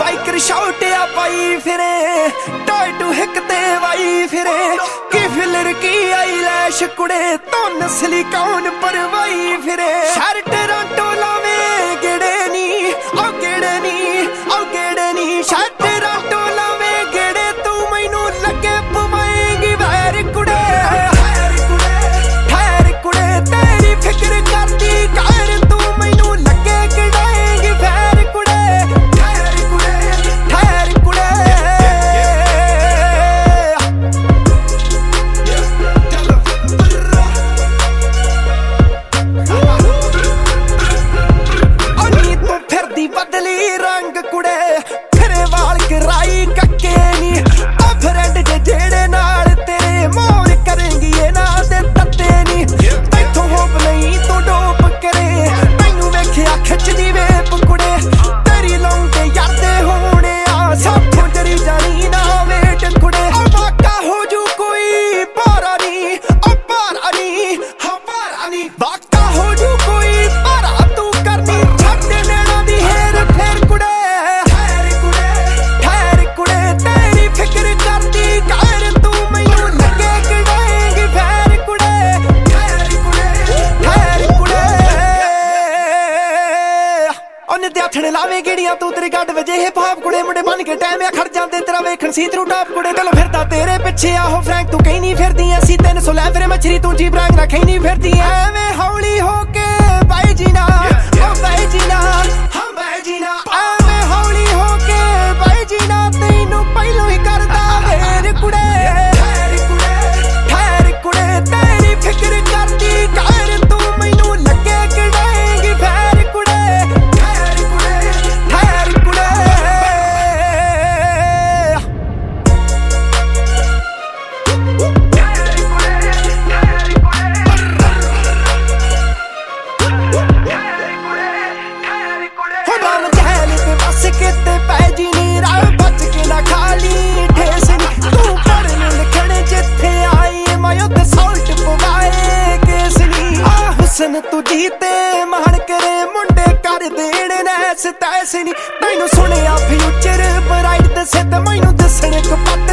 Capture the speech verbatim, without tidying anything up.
biker शॉटिया पाई फिरे toy to हिक ते वाई फिरे की फिलर की आई लैश कुड़े तो नस्ली कौन परवाई फिरे शहर टोरंटो लावे गेड़े नी ओ गेड़े नी ओ गेड़े नी शहर टोरंटो लावे गेड़े तू मैनू लगे पवाएगी वैर कुड़े ठहर कुड़े तेरी फिक्र करती कर तू मैनू लगे गिड़ाएगी वैर कुड़े ठहर कुड़े ठहर कुड़े अनी तू फिरदी बदली रंग कुड़े फिरे वाल कराई कक्के नी ओ फ्रेंड जे जेड़े नाल तेरे मोर करेंगी ये ना दे तत्ते नी तैथों होप नहीं तू डोप करे तैनू वेखिया खिचदी वेप कुड़े तेरी लौंडे यादे होने आ साथों जरी जानी ना वेट कुड़े ओ वाका हो जू कोई पारा नी ओ पारा नी हाँ पारा नी वाका हो जू कोई पारा तू करनी छड्ड नैना दी हेर फेर कुड़े ठहर कुड़े ठहर कुड़े तेरी फिक्र करती कर तू मैनू लगे गिड़ाएगी वैर कुड़े ठहर कुड़े ठहर कुड़े ओने ते हथने लावे गिड़ियां तू तेरे गड्ड वजे हिप हॉप कुड़े मुंडे बन के टाइम आ खड़ जांदे तेरा वेखण सी थरू टॉप कुड़े चलो फिरदा तेरे पिछे आहो फ्रैंक तू कहीं नहीं फिरदी ऐसी तीन सौ लै फिरे मछरी तू जी ब्रांग ना कहीं नहीं फिरदी एवें हौली होके बाई जीना ओ बाई जीना हाँ बाई जीना एवें हौली होके बाई जीना तैनू पहलों ही करदा वेर कुड़े ठहर कुड़े ठहर कुड़े तेरी फिक्र करती कर तू मैनू लगे गिड़ाएगी वैर कुड़े ठहर कुड़े ठहर कुड़े बाम जहल ते बस के ते पै जी नी राह बच के ना खाली ठेस नी तू पढ़न लिखण जिथे आई मैं उत्ते सॉल्ट पवाए केस नी आ हुसन तू जीते मान करे मुंडे कर देण नैस तैस नी तैनू सुनिया फ्यूचर ब्राइट दसे ते मैनू दसण कपत